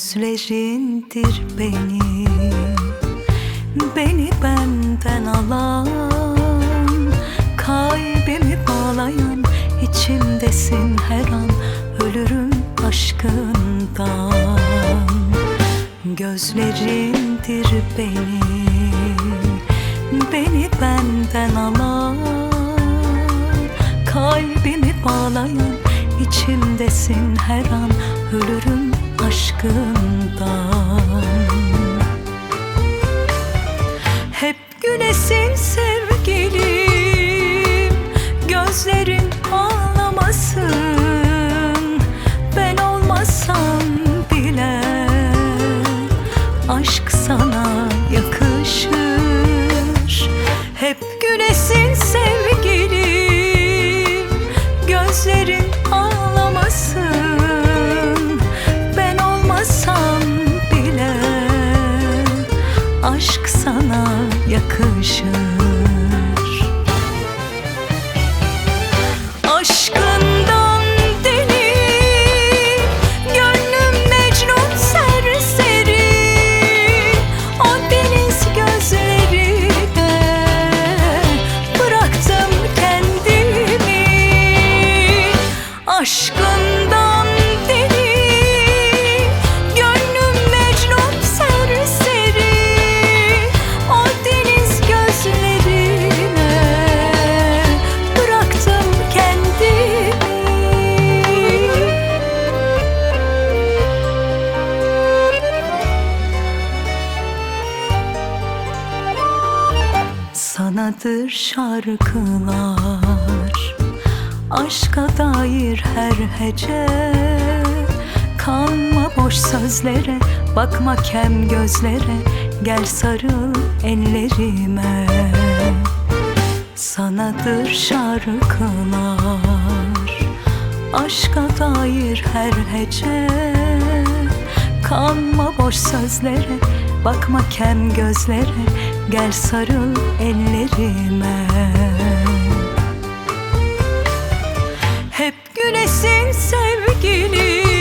Gözlerindir beni benden alan, kalbimi bağlayan, içimdesin her an, ölürüm aşkından. Gözlerindir beni benden alan, kalbimi bağlayan, içimdesin her an, ölürüm aşkından. Hep gülesin sevgilim, gözlerin ağlamasın. Ben olmasam bile aşk sana yakışır. Hep gülesin sevgilim, gözlerin ağlamasın. Ben olmasam bile aşk sana yakışır. Aşkından deli, gönlüm Mecnun serseri. O deniz gözlerine bıraktım kendimi. Aşkından deli, gönlüm Mecnun serseri. O deniz gözlerine bıraktım kendimi. Sanadır şarkılar, aşka dair her hece. Kanma boş sözlere, bakma kem gözlere, gel sarıl ellerime. Sanadır şarkılar, aşka dair her hece. Kanma boş sözlere, bakma kem gözlere, gel sarıl ellerime. Hep gülesin sevgilim,